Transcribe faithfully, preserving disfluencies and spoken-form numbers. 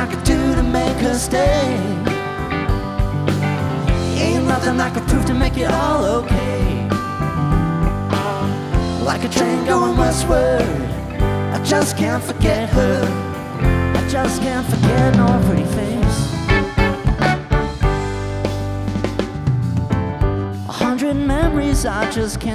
I could do to make her stay. Ain't nothing I could prove to make it all okay. Like a train going westward, I just can't forget her. I just can't forget no pretty face. A hundred memories I just can't